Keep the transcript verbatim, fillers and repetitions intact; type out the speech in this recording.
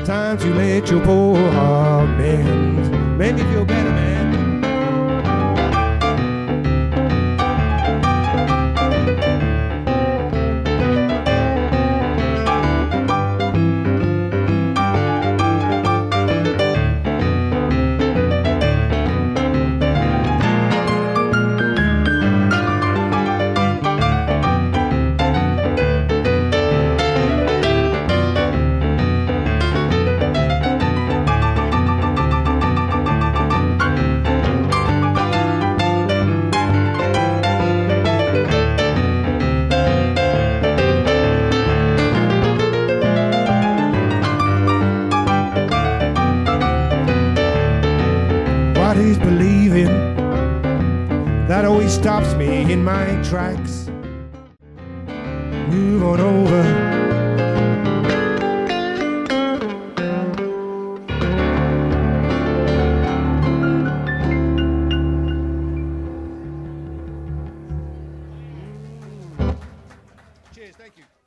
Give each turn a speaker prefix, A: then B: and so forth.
A: Time to let your poor heart bend. Make me feel better, man. What is believing that always stops me in my tracks? Move on over. Cheers, thank you.